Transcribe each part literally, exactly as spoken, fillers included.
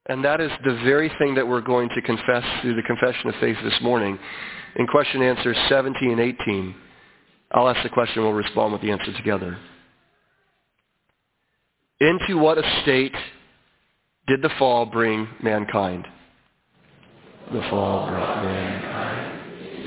And that is the very thing that we're going to confess through the confession of faith this morning. In question and answer seventeen and eighteen, I'll ask the question and we'll respond with the answer together. Into what estate did the fall bring mankind? The fall brought mankind.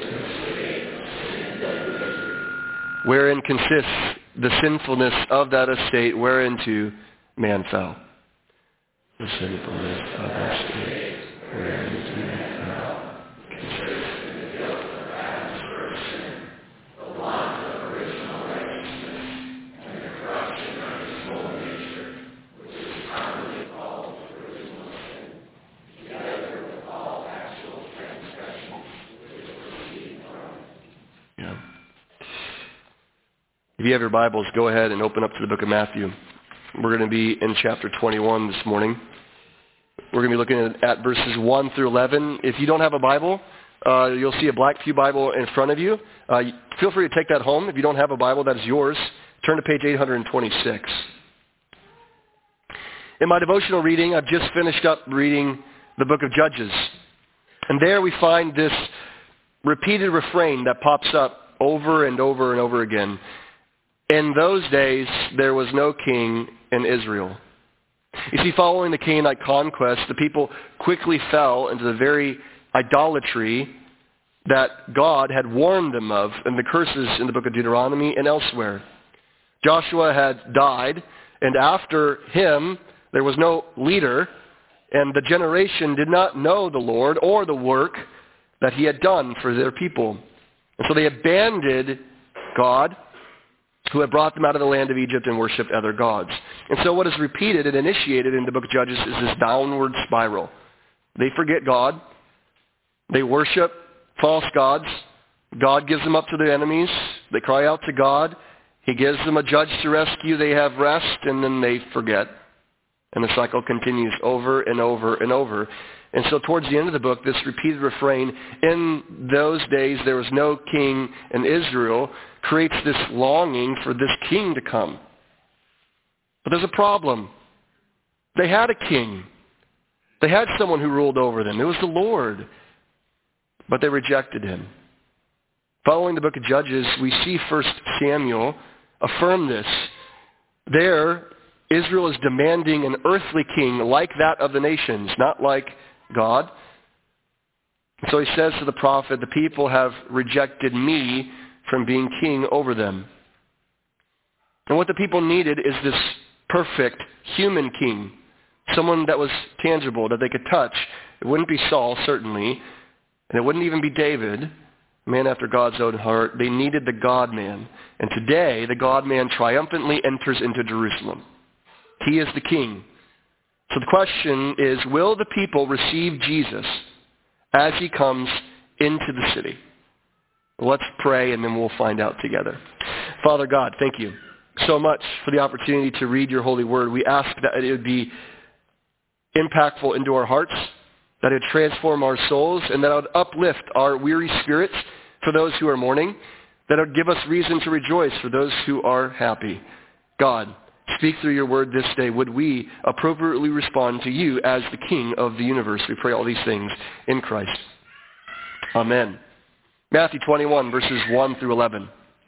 Wherein consists the sinfulness of that estate whereinto man fell? The sinfulness of that estate whereinto man fell consists in the guilt of Adam's first sin, the want of original righteousness, and the corruption of his whole nature, which is commonly called original sin, together with all actual transgressions which proceed from it. Yeah. If you have your Bibles, go ahead and open up to the book of Matthew. We're going to be in chapter twenty-one this morning. We're going to be looking at, at verses one through eleven. If you don't have a Bible, uh, you'll see a black pew Bible in front of you. Uh, feel free to take that home. If you don't have a Bible, that is yours. Turn to page eight hundred twenty-six. In my devotional reading, I've just finished up reading the book of Judges. And there we find this repeated refrain that pops up over and over and over again. In those days, there was no king in Israel. You see, following the Canaanite conquest, the people quickly fell into the very idolatry that God had warned them of in the curses in the book of Deuteronomy and elsewhere. Joshua had died, and after him, there was no leader, and the generation did not know the Lord or the work that he had done for their people. And so they abandoned God, who had brought them out of the land of Egypt and worshipped other gods. And so what is repeated and initiated in the book of Judges is this downward spiral. They forget God. They worship false gods. God gives them up to their enemies. They cry out to God. He gives them a judge to rescue. They have rest, and then they forget. And the cycle continues over and over and over. And so towards the end of the book, this repeated refrain, in those days there was no king in Israel, creates this longing for this king to come. But there's a problem. They had a king. They had someone who ruled over them. It was the Lord. But they rejected him. Following the book of Judges, we see First Samuel affirm this. There, Israel is demanding an earthly king like that of the nations, not like God. So he says to the prophet, the people have rejected me from being king over them. And what the people needed is this perfect human king, someone that was tangible, that they could touch. It wouldn't be Saul, certainly, and it wouldn't even be David, a man after God's own heart. They needed the God-man. And today, the God-man triumphantly enters into Jerusalem. He is the king. So the question is, will the people receive Jesus as he comes into the city? Let's pray and then we'll find out together. Father God, thank you so much for the opportunity to read your holy word. We ask that it would be impactful into our hearts, that it would transform our souls, and that it would uplift our weary spirits for those who are mourning, that it would give us reason to rejoice for those who are happy. God, speak through your word this day. Would we appropriately respond to you as the King of the universe? We pray all these things in Christ. Amen. Matthew twenty-one, verses one through eleven.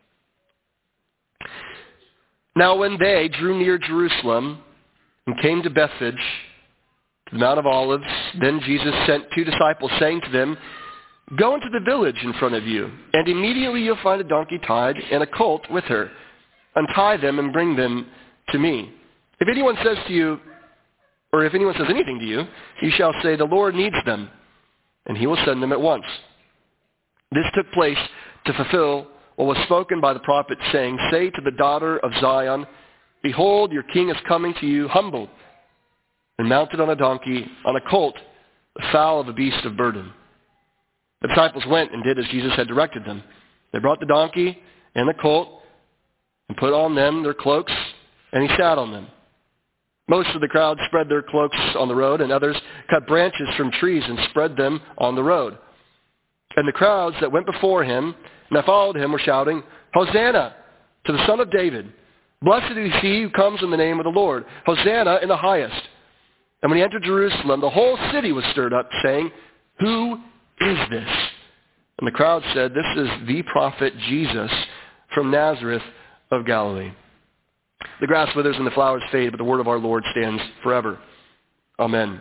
Now when they drew near Jerusalem and came to Bethphage, the Mount of Olives, then Jesus sent two disciples, saying to them, go into the village in front of you, and immediately you'll find a donkey tied and a colt with her. Untie them and bring them to me. If anyone says to you, or if anyone says anything to you, you shall say, the Lord needs them, and he will send them at once. This took place to fulfill what was spoken by the prophet, saying, say to the daughter of Zion, behold, your king is coming to you humbled, and mounted on a donkey, on a colt, the foal of a beast of burden. The disciples went and did as Jesus had directed them. They brought the donkey and the colt, and put on them their cloaks, and he sat on them. Most of the crowd spread their cloaks on the road, and others cut branches from trees and spread them on the road. And the crowds that went before him and that followed him were shouting, Hosanna to the Son of David. Blessed is he who comes in the name of the Lord. Hosanna in the highest. And when he entered Jerusalem, the whole city was stirred up, saying, "Who is this?" And the crowd said, "This is the prophet Jesus from Nazareth of Galilee." The grass withers and the flowers fade, but the word of our Lord stands forever. Amen.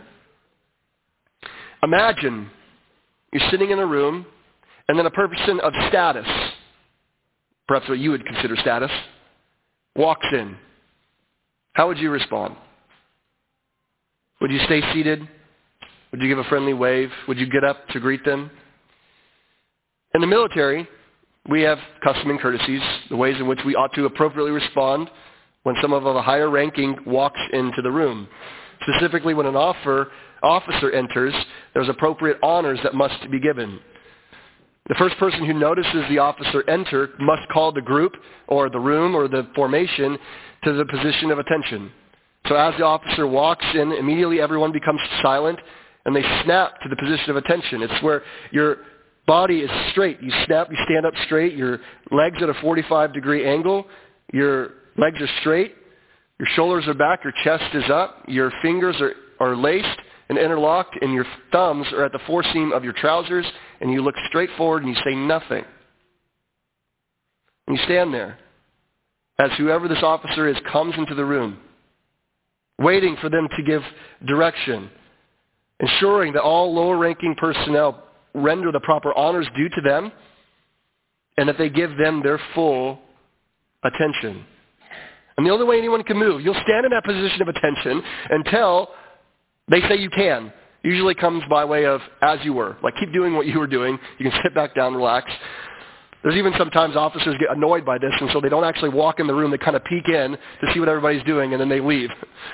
Imagine you're sitting in a room, and then a person of status, perhaps what you would consider status, walks in. How would you respond? Would you stay seated? Would you give a friendly wave? Would you get up to greet them? In the military, we have custom and courtesies, the ways in which we ought to appropriately respond when someone of a higher ranking walks into the room. Specifically, when an offer, officer enters, there's appropriate honors that must be given. The first person who notices the officer enter must call the group or the room or the formation to the position of attention. So as the officer walks in, immediately everyone becomes silent and they snap to the position of attention. It's where your body is straight. You snap, you stand up straight, your legs at a forty-five degree angle, your legs are straight, your shoulders are back, your chest is up, your fingers are, are laced and interlocked, and your thumbs are at the foreseam of your trousers, and you look straight forward and you say nothing. And you stand there as whoever this officer is comes into the room, waiting for them to give direction, ensuring that all lower-ranking personnel render the proper honors due to them, and that they give them their full attention. And the only way anyone can move, you'll stand in that position of attention until they say you can. Usually comes by way of as you were. Like, keep doing what you were doing. You can sit back down, relax. There's even sometimes officers get annoyed by this, and so they don't actually walk in the room. They kind of peek in to see what everybody's doing, and then they leave.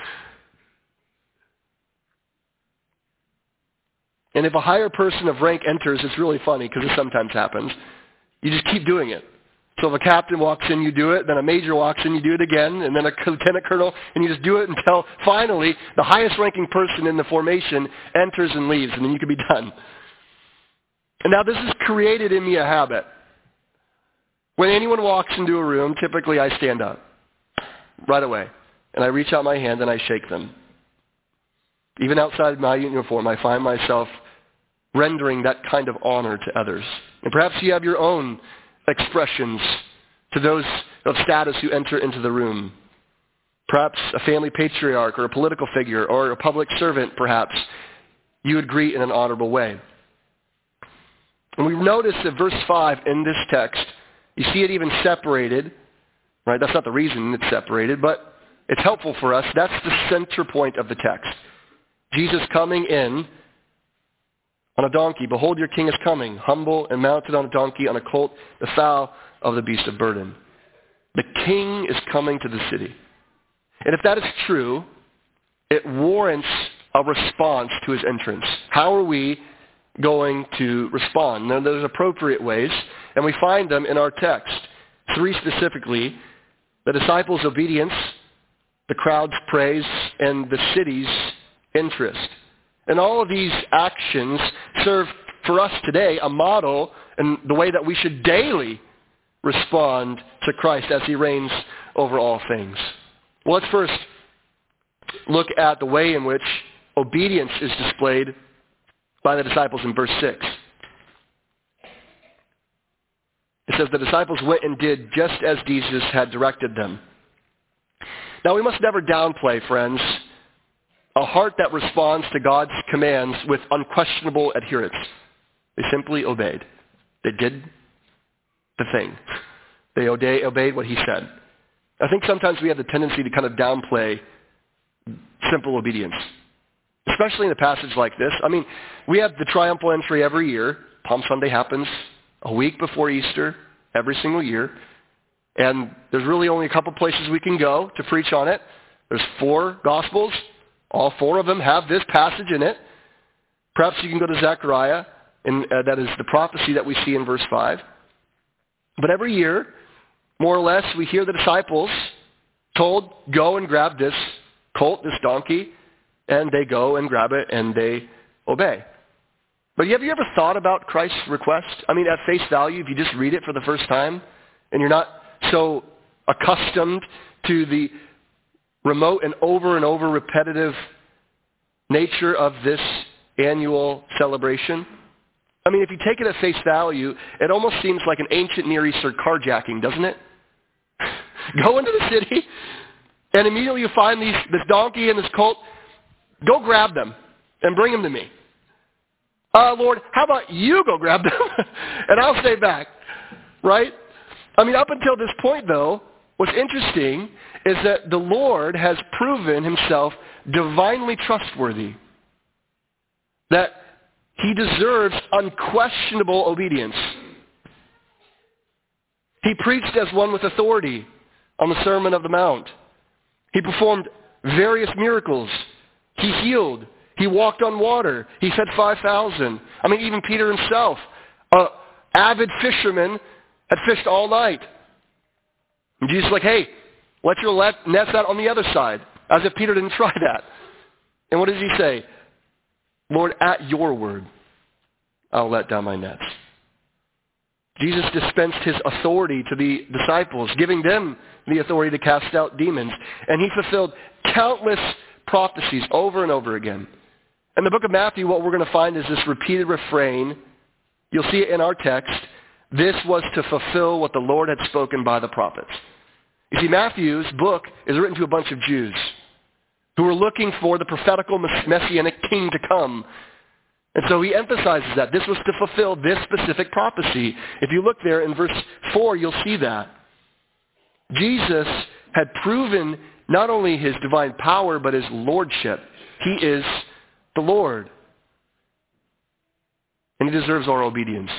And if a higher person of rank enters, it's really funny because this sometimes happens. You just keep doing it. So if a captain walks in, you do it. Then a major walks in, you do it again. And then a lieutenant colonel, and you just do it until finally the highest ranking person in the formation enters and leaves, and then you can be done. And now this has created in me a habit. When anyone walks into a room, typically I stand up right away. And I reach out my hand and I shake them. Even outside my uniform, I find myself rendering that kind of honor to others. And perhaps you have your own expressions to those of status who enter into the room. Perhaps a family patriarch or a political figure or a public servant, perhaps, you would greet in an honorable way. And we notice in verse five in this text, you see it even separated, right? That's not the reason it's separated, but it's helpful for us. That's the center point of the text. Jesus coming in on a donkey. Behold, your king is coming, humble and mounted on a donkey, on a colt, the foal of the beast of burden. The king is coming to the city. And if that is true, it warrants a response to his entrance. How are we going to respond? Now, there's appropriate ways, and we find them in our text. Three specifically: the disciples' obedience, the crowd's praise, and the city's interest. And all of these actions serve for us today a model in the way that we should daily respond to Christ as he reigns over all things. Well, let's first look at the way in which obedience is displayed by the disciples in verse six. It says, the disciples went and did just as Jesus had directed them. Now, we must never downplay, friends, a heart that responds to God's commands with unquestionable adherence. They simply obeyed. They did the thing. They obey, obeyed what he said. I think sometimes we have the tendency to kind of downplay simple obedience, especially in a passage like this. I mean, we have the triumphal entry every year. Palm Sunday happens a week before Easter every single year. And there's really only a couple places we can go to preach on it. There's four Gospels. All four of them have this passage in it. Perhaps you can go to Zechariah, and uh, that is the prophecy that we see in verse five. But every year, more or less, we hear the disciples told, go and grab this colt, this donkey, and they go and grab it and they obey. But have you ever thought about Christ's request? I mean, at face value, if you just read it for the first time, and you're not so accustomed to the remote and over and over repetitive nature of this annual celebration? I mean, if you take it at face value, it almost seems like an ancient Near Eastern carjacking, doesn't it? Go into the city, and immediately you find these, this donkey and this colt. Go grab them and bring them to me. Uh, Lord, how about you go grab them, and I'll stay back, right? I mean, up until this point, though, what's interesting is that the Lord has proven himself divinely trustworthy, that he deserves unquestionable obedience. He preached as one with authority on the Sermon on the Mount. He performed various miracles. He healed. He walked on water. He fed five thousand. I mean, even Peter himself, an avid fisherman, had fished all night. And Jesus is like, hey, let your nets out on the other side, as if Peter didn't try that. And what does he say? Lord, at your word, I'll let down my nets. Jesus dispensed his authority to the disciples, giving them the authority to cast out demons. And he fulfilled countless prophecies over and over again. In the book of Matthew, what we're going to find is this repeated refrain. You'll see it in our text. This was to fulfill what the Lord had spoken by the prophets. You see, Matthew's book is written to a bunch of Jews who were looking for the prophetical messianic king to come. And so he emphasizes that. This was to fulfill this specific prophecy. If you look there in verse four, you'll see that. Jesus had proven not only his divine power, but his lordship. He is the Lord. And he deserves our obedience.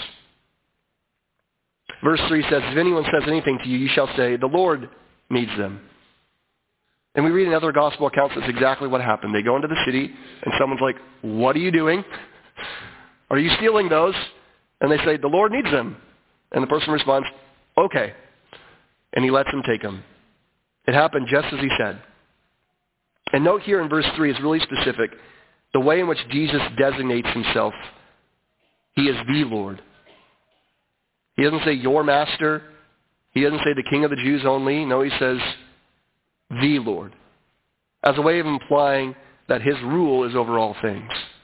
Verse three says, if anyone says anything to you, you shall say, the Lord needs them. And we read in other gospel accounts that's exactly what happened. They go into the city, and someone's like, what are you doing? Are you stealing those? And they say, the Lord needs them. And the person responds, okay. And he lets them take them. It happened just as he said. And note here in verse three is really specific. The way in which Jesus designates himself, he is the Lord. He doesn't say your master. He doesn't say the King of the Jews only. No, he says the Lord, as a way of implying that his rule is over all things.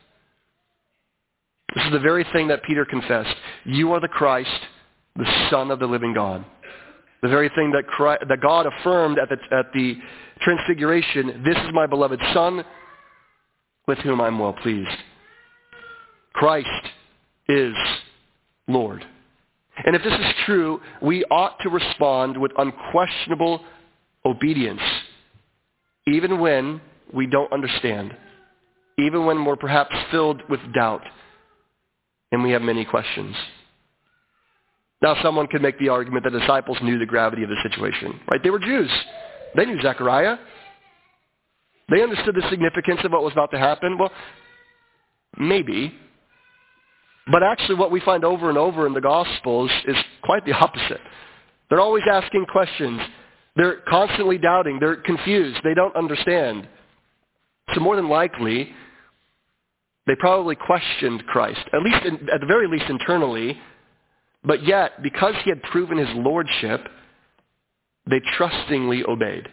This is the very thing that Peter confessed. You are the Christ, the Son of the living God. The very thing that, Christ, that God affirmed at the, at the Transfiguration, this is my beloved Son, with whom I'm well pleased. Christ is Lord. And if this is true, we ought to respond with unquestionable obedience, even when we don't understand, even when we're perhaps filled with doubt and we have many questions. Now, someone could make the argument that the disciples knew the gravity of the situation, right? They were Jews. They knew Zechariah. They understood the significance of what was about to happen. Well, maybe. But actually what we find over and over in the Gospels is quite the opposite. They're always asking questions. They're constantly doubting. They're confused. They don't understand. So more than likely, they probably questioned Christ, at least, in, at the very least internally. But yet, because he had proven his lordship, they trustingly obeyed.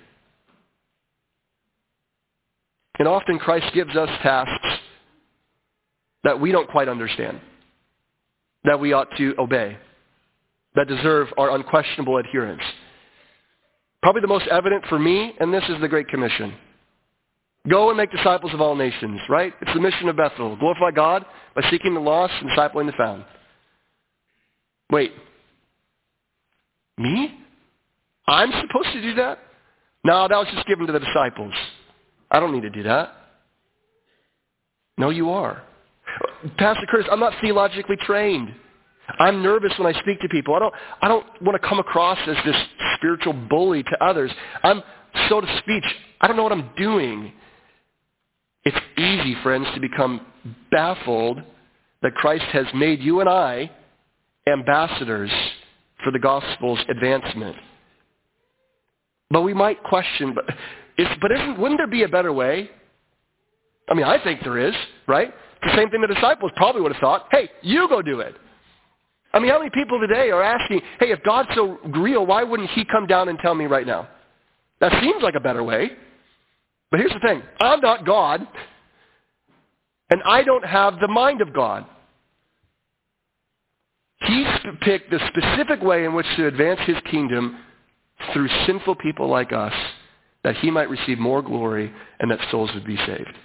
And often Christ gives us tasks that we don't quite understand, that we ought to obey, that deserve our unquestionable adherence. Probably the most evident for me, and this is the Great Commission. Go and make disciples of all nations, right? It's the mission of Bethel. Glorify God by seeking the lost and discipling the found. Wait, me? I'm supposed to do that? No, that was just given to the disciples. I don't need to do that. No, you are. Pastor Curtis, I'm not theologically trained. I'm nervous when I speak to people. I don't, I don't want to come across as this spiritual bully to others. I'm, so to speak, I don't know what I'm doing. It's easy, friends, to become baffled that Christ has made you and I ambassadors for the gospel's advancement. But we might question, but, is, but isn't, wouldn't there be a better way? I mean, I think there is, right? The same thing the disciples probably would have thought. Hey, you go do it. I mean, how many people today are asking, hey, if God's so real, why wouldn't he come down and tell me right now? That seems like a better way. But here's the thing. I'm not God. And I don't have the mind of God. He sp- picked the specific way in which to advance his kingdom through sinful people like us, that he might receive more glory and that souls would be saved.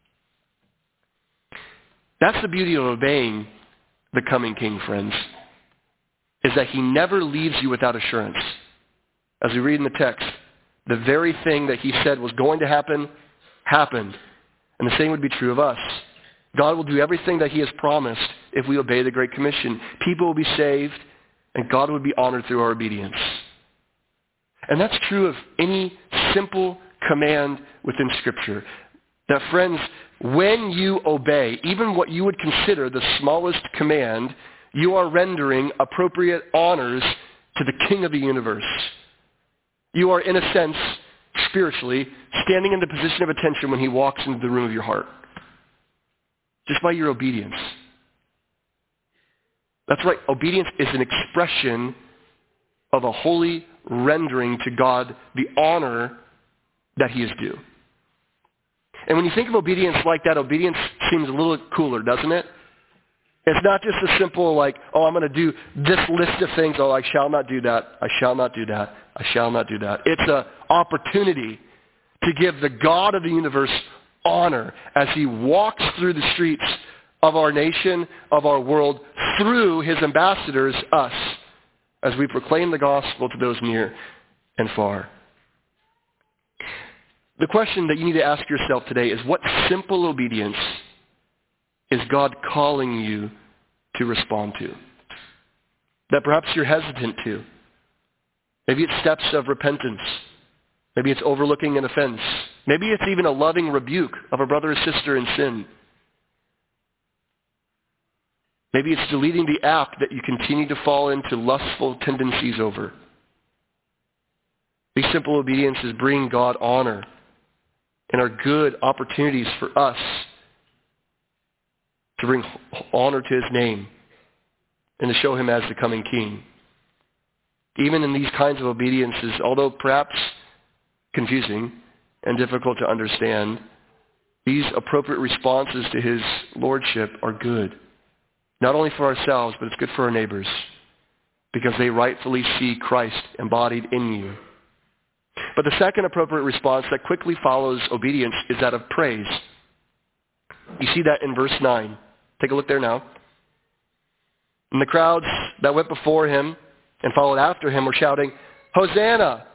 That's the beauty of obeying the coming King, friends, is that he never leaves you without assurance. As we read in the text, the very thing that he said was going to happen, happened. And the same would be true of us. God will do everything that he has promised if we obey the Great Commission. People will be saved, and God will be honored through our obedience. And that's true of any simple command within Scripture. That, friends, when you obey, even what you would consider the smallest command, you are rendering appropriate honors to the King of the universe. You are, in a sense, spiritually, standing in the position of attention when he walks into the room of your heart. Just by your obedience. That's right. Obedience is an expression of a holy rendering to God the honor that he is due. And when you think of obedience like that, obedience seems a little cooler, doesn't it? It's not just a simple like, oh, I'm going to do this list of things. Oh, I shall not do that. I shall not do that. I shall not do that. It's an opportunity to give the God of the universe honor as he walks through the streets of our nation, of our world, through his ambassadors, us, as we proclaim the gospel to those near and far. The question that you need to ask yourself today is, what simple obedience is God calling you to respond to? That perhaps you're hesitant to. Maybe it's steps of repentance. Maybe it's overlooking an offense. Maybe it's even a loving rebuke of a brother or sister in sin. Maybe it's deleting the app that you continue to fall into lustful tendencies over. These simple obediences bring God honor and are good opportunities for us to bring honor to his name and to show him as the coming King. Even in these kinds of obediences, although perhaps confusing and difficult to understand, these appropriate responses to his lordship are good. Not only for ourselves, but it's good for our neighbors, because they rightfully see Christ embodied in you. But the second appropriate response that quickly follows obedience is that of praise. You see that in verse nine. Take a look there now. And the crowds that went before him and followed after him were shouting, "Hosanna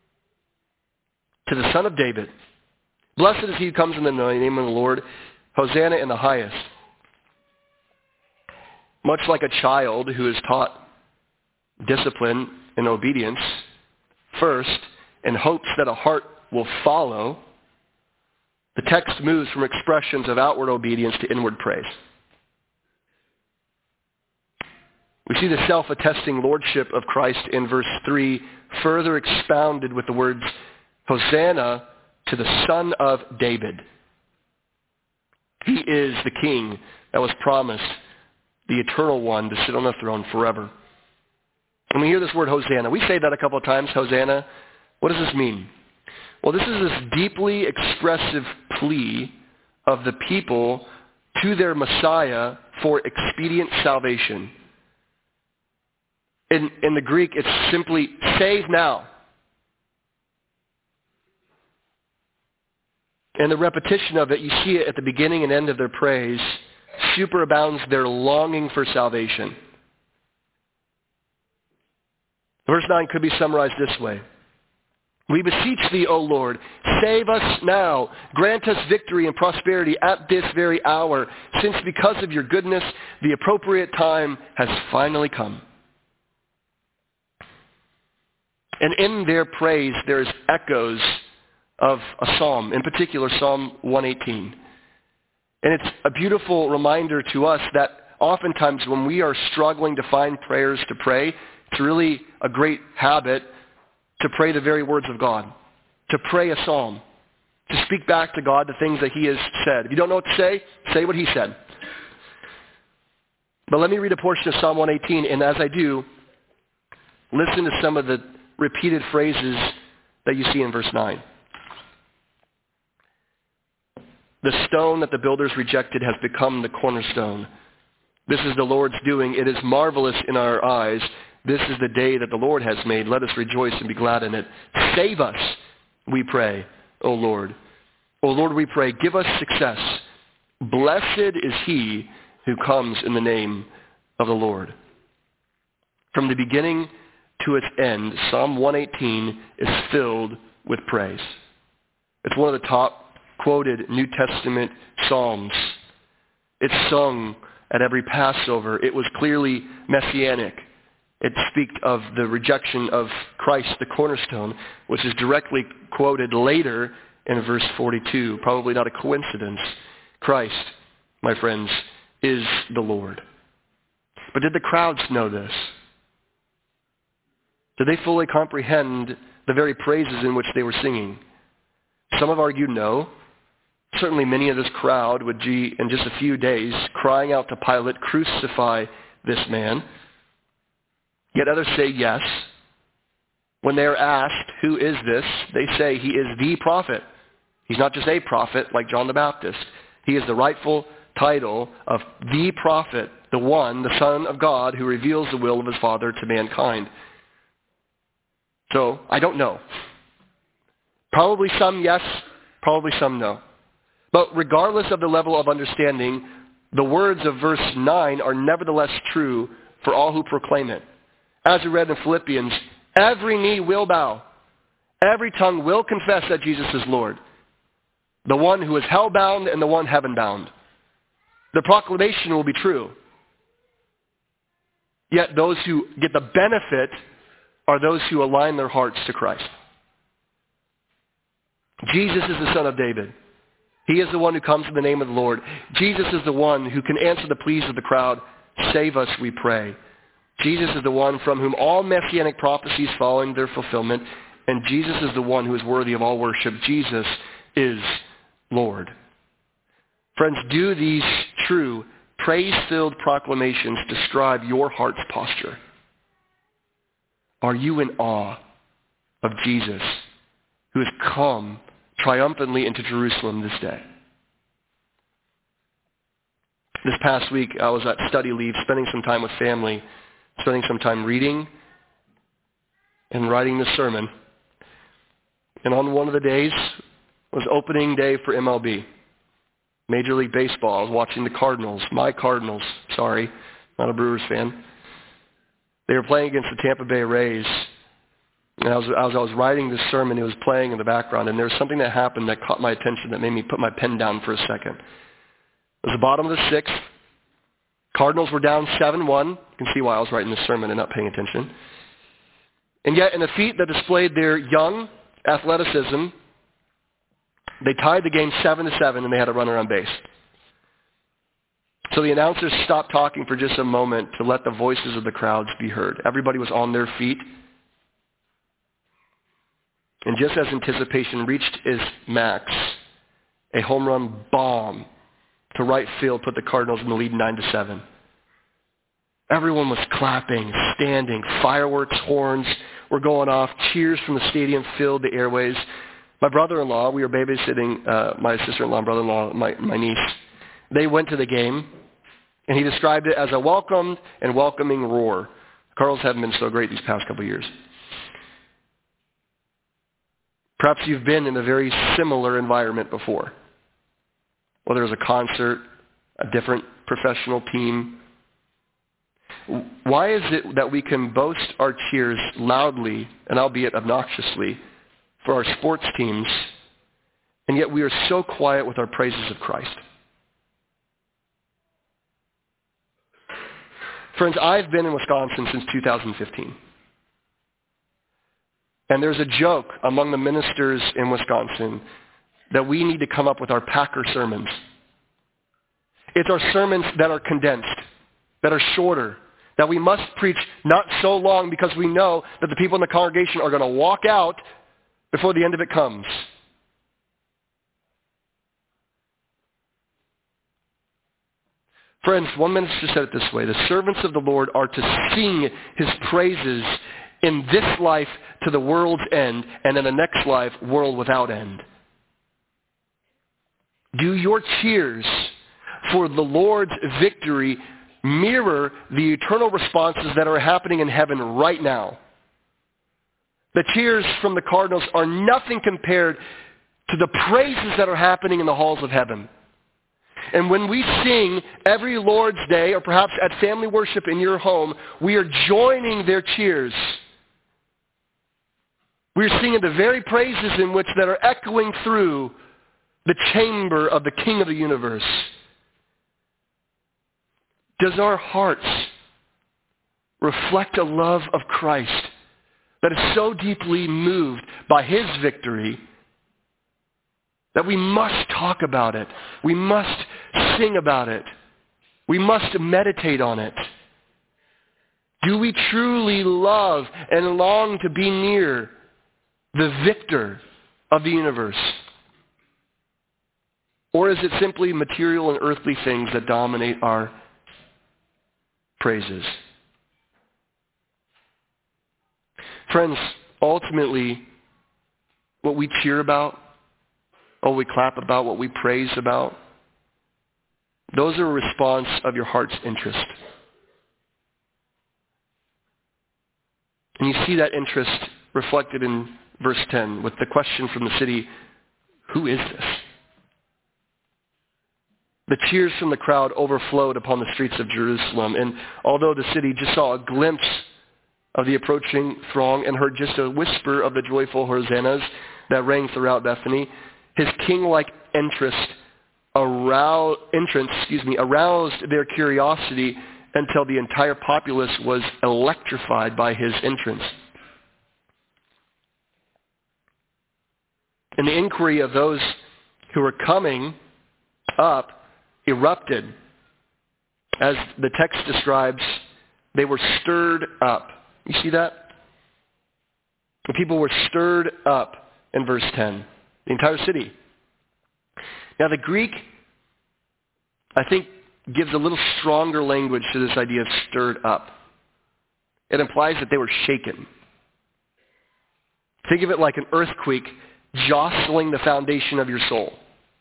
to the Son of David. Blessed is he who comes in the name of the Lord. Hosanna in the highest." Much like a child who is taught discipline and obedience first and hopes that a heart will follow, the text moves from expressions of outward obedience to inward praise. We see the self-attesting lordship of Christ in verse three further expounded with the words, "Hosanna to the Son of David." He is the King that was promised, the eternal one, to sit on the throne forever. When we hear this word Hosanna, we say that a couple of times, Hosanna. What does this mean? Well, this is this deeply expressive plea of the people to their Messiah for expedient salvation. In, in the Greek, it's simply, save now. And the repetition of it, you see it at the beginning and end of their praise, superabounds their longing for salvation. Verse nine could be summarized this way. "We beseech thee, O Lord, save us now. Grant us victory and prosperity at this very hour, since because of your goodness, the appropriate time has finally come." And in their praise, there's echoes of a psalm, in particular Psalm one eighteen. And it's a beautiful reminder to us that oftentimes when we are struggling to find prayers to pray, it's really a great habit to pray the very words of God, to pray a psalm, to speak back to God the things that he has said. If you don't know what to say, say what he said. But let me read a portion of Psalm one eighteen, and as I do, listen to some of the repeated phrases that you see in verse nine. The stone that the builders rejected has become the cornerstone. This is the Lord's doing. It is marvelous in our eyes. This is the day that the Lord has made. Let us rejoice and be glad in it. Save us, we pray, O Lord. O Lord, we pray, give us success. Blessed is he who comes in the name of the Lord. From the beginning to its end, Psalm one eighteen is filled with praise. It's one of the top quoted New Testament psalms. It's sung at every Passover. It was clearly messianic. It speaks of the rejection of Christ, the cornerstone, which is directly quoted later in verse forty-two. Probably not a coincidence. Christ, my friends, is the Lord. But did the crowds know this? Did they fully comprehend the very praises in which they were singing? Some have argued no. Certainly many of this crowd would be, in just a few days, crying out to Pilate, crucify this man. Yet others say yes. When they are asked, who is this? They say he is the prophet. He's not just a prophet like John the Baptist. He is the rightful title of the prophet, the one, the Son of God, who reveals the will of his Father to mankind. So, I don't know. Probably some yes, probably some no. But regardless of the level of understanding, the words of verse nine are nevertheless true for all who proclaim it. As we read in Philippians, every knee will bow. Every tongue will confess that Jesus is Lord. The one who is hell-bound and the one heaven-bound. The proclamation will be true. Yet those who get the benefit are those who align their hearts to Christ. Jesus is the Son of David. He is the one who comes in the name of the Lord. Jesus is the one who can answer the pleas of the crowd. Save us, we pray. Jesus is the one from whom all messianic prophecies following their fulfillment, and Jesus is the one who is worthy of all worship. Jesus is Lord. Friends, do these true, praise-filled proclamations describe your heart's posture? Are you in awe of Jesus, who has come triumphantly into Jerusalem this day? This past week, I was at study leave, spending some time with family, spending some time reading and writing the sermon. And on one of the days was opening day for M L B, Major League Baseball. I was watching the Cardinals, my Cardinals, sorry, not a Brewers fan. They were playing against the Tampa Bay Rays. And as, as I was writing this sermon, it was playing in the background, and there was something that happened that caught my attention that made me put my pen down for a second. It was the bottom of the sixth. Cardinals were down seven one. You can see why I was writing this sermon and not paying attention. And yet, in a feat that displayed their young athleticism, they tied the game seven to seven, and they had a runner on base. So the announcers stopped talking for just a moment to let the voices of the crowds be heard. Everybody was on their feet. And just as anticipation reached its max, a home run bomb to right field put the Cardinals in the lead nine to seven. Everyone was clapping, standing, fireworks, horns were going off, cheers from the stadium filled the airways. My brother-in-law, we were babysitting uh, my sister-in-law and brother-in-law, my, my niece. They went to the game, and he described it as a welcomed and welcoming roar. The Cardinals haven't been so great these past couple of years. Perhaps you've been in a very similar environment before. Whether it was a concert, a different professional team. Why is it that we can boast our cheers loudly and albeit obnoxiously for our sports teams, and yet we are so quiet with our praises of Christ? Friends, I've been in Wisconsin since two thousand fifteen. And there's a joke among the ministers in Wisconsin that we need to come up with our Packer sermons. It's our sermons that are condensed, that are shorter, that we must preach not so long because we know that the people in the congregation are going to walk out before the end of it comes. Friends, one minister said it this way: the servants of the Lord are to sing his praises in this life to the world's end, and in the next life, world without end. Do your cheers for the Lord's victory mirror the eternal responses that are happening in heaven right now? The cheers from the Cardinals are nothing compared to the praises that are happening in the halls of heaven. And when we sing every Lord's Day, or perhaps at family worship in your home, we are joining their cheers. We're singing the very praises in which that are echoing through the chamber of the King of the universe. Does our hearts reflect a love of Christ that is so deeply moved by his victory that we must talk about it. We must sing about it. We must meditate on it. Do we truly love and long to be near the victor of the universe? Or is it simply material and earthly things that dominate our praises? Friends, ultimately, what we cheer about, what we clap about, what we praise about, those are a response of your heart's interest. And you see that interest reflected in verse ten with the question from the city, who is this? The cheers from the crowd overflowed upon the streets of Jerusalem. And although the city just saw a glimpse of the approaching throng and heard just a whisper of the joyful hosannas that rang throughout Bethany, his king-like interest aroused, entrance, excuse me, aroused their curiosity until the entire populace was electrified by his entrance. And the inquiry of those who were coming up erupted. As the text describes, they were stirred up. You see that? The people were stirred up in verse ten. The entire city. Now the Greek, I think, gives a little stronger language to this idea of stirred up. It implies that they were shaken. Think of it like an earthquake jostling the foundation of your soul.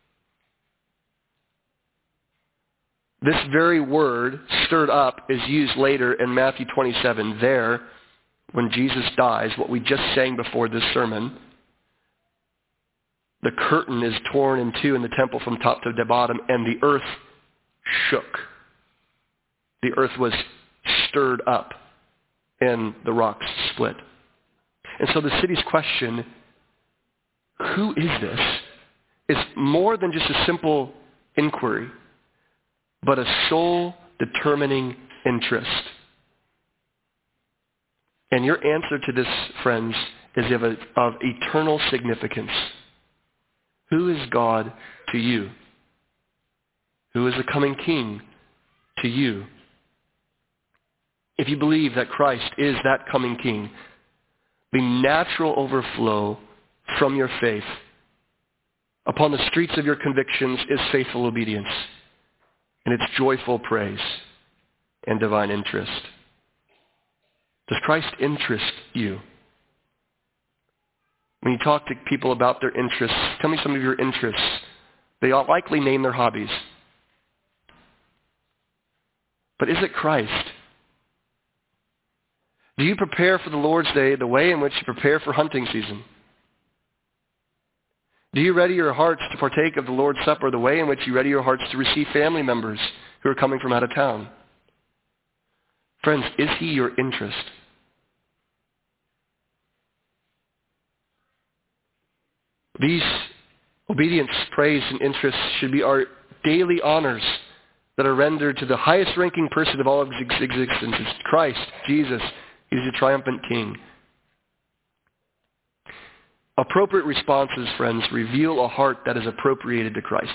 This very word, stirred up, is used later in Matthew twenty-seven. There, when Jesus dies, what we just sang before this sermon, the curtain is torn in two in the temple from top to the bottom, and the earth shook. The earth was stirred up, and the rocks split. And so the city's question, who is this, is more than just a simple inquiry, but a soul-determining interest. And your answer to this, friends, is of, a, of eternal significance. Who is God to you? Who is the coming King to you? If you believe that Christ is that coming King, the natural overflow from your faith upon the streets of your convictions is faithful obedience. And it's joyful praise and divine interest. Does Christ interest you? When you talk to people about their interests, tell me some of your interests. They all likely name their hobbies. But is it Christ? Do you prepare for the Lord's Day the way in which you prepare for hunting season? Do you ready your hearts to partake of the Lord's Supper the way in which you ready your hearts to receive family members who are coming from out of town? Friends, is he your interest? These obedience, praise, and interests should be our daily honors that are rendered to the highest ranking person of all of existence. It's Christ, Jesus. He's the triumphant King. Appropriate responses, friends, reveal a heart that is appropriated to Christ.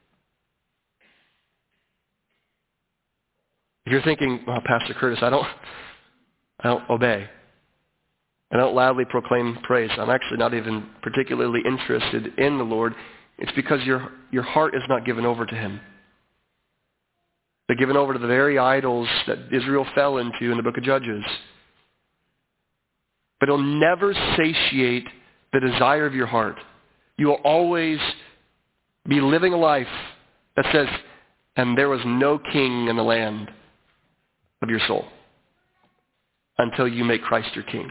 If you're thinking, oh, Pastor Curtis, I don't, I don't obey. I don't loudly proclaim praise. I'm actually not even particularly interested in the Lord. It's because your, your heart is not given over to him. They're given over to the very idols that Israel fell into in the book of Judges. But it'll never satiate the desire of your heart. You will always be living a life that says, and there was no king in the land of your soul until you make Christ your king.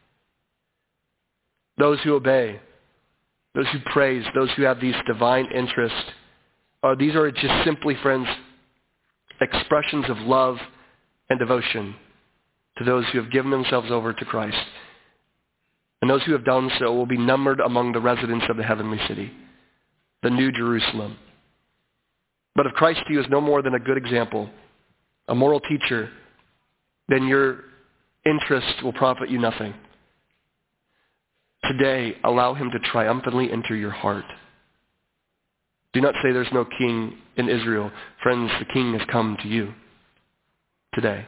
Those who obey, those who praise, those who have these divine interests, uh, these are just simply, friends, expressions of love and devotion to those who have given themselves over to Christ. And those who have done so will be numbered among the residents of the heavenly city, the New Jerusalem. But if Christ to you is no more than a good example, a moral teacher, then your interest will profit you nothing. Today, allow him to triumphantly enter your heart. Do not say there's no king in Israel. Friends, the king has come to you today.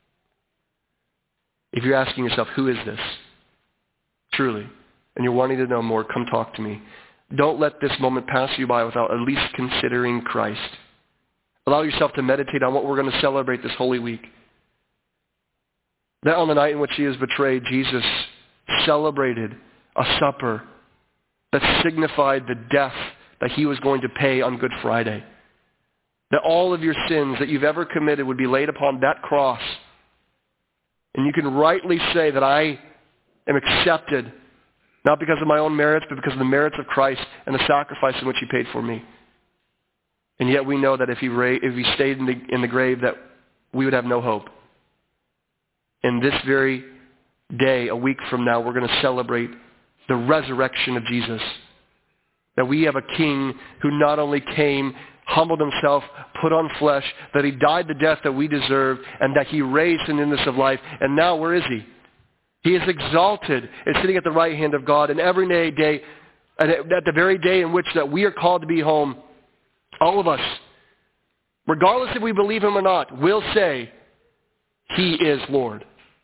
If you're asking yourself, who is this? Truly, and you're wanting to know more, come talk to me. Don't let this moment pass you by without at least considering Christ. Allow yourself to meditate on what we're going to celebrate this Holy Week. That on the night in which he was betrayed, Jesus celebrated a supper that signified the death that he was going to pay on Good Friday. That all of your sins that you've ever committed would be laid upon that cross. And you can rightly say that I am accepted, not because of my own merits, but because of the merits of Christ and the sacrifice in which he paid for me. And yet we know that if he, ra- if he stayed in the, in the grave, that we would have no hope. And this very day, a week from now, we're going to celebrate the resurrection of Jesus. That we have a king who not only came, humbled himself, put on flesh, that he died the death that we deserved, and that he raised in the newness of life. And now where is he? He is exalted and sitting at the right hand of God. And every day, day and at the very day in which that we are called to be home, all of us, regardless if we believe him or not, will say, he is Lord.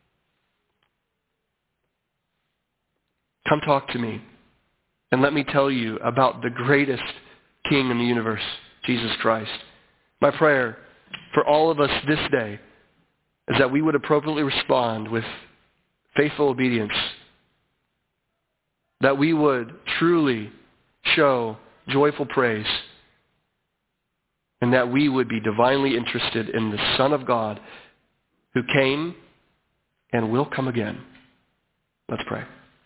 Come talk to me and let me tell you about the greatest king in the universe, Jesus Christ. My prayer for all of us this day is that we would appropriately respond with faithful obedience, that we would truly show joyful praise, and that we would be divinely interested in the Son of God who came and will come again. Let's pray.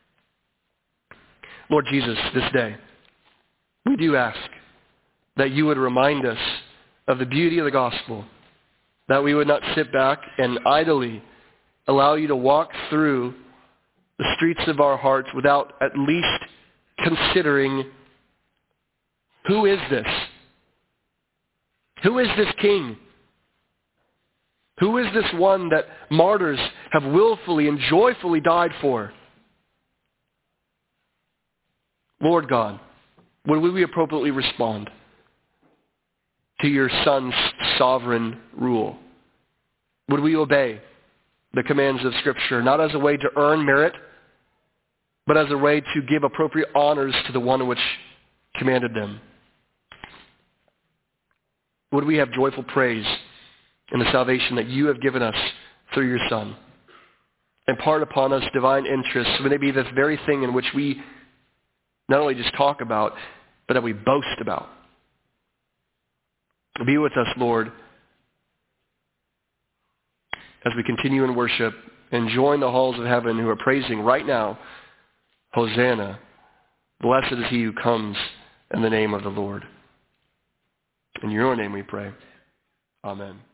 Lord Jesus, this day, we do ask that you would remind us of the beauty of the gospel, that we would not sit back and idly allow you to walk through the streets of our hearts without at least considering, who is this? Who is this king? Who is this one that martyrs have willfully and joyfully died for? Lord God, would we appropriately respond to your Son's sovereign rule? Would we obey the commands of Scripture, not as a way to earn merit, but as a way to give appropriate honors to the one which commanded them? Would we have joyful praise in the salvation that you have given us through your Son? Impart upon us divine interests. Would it be this very thing in which we not only just talk about, but that we boast about? Be with us, Lord, as we continue in worship and join the halls of heaven who are praising right now, Hosanna, blessed is he who comes in the name of the Lord. In your name we pray. Amen.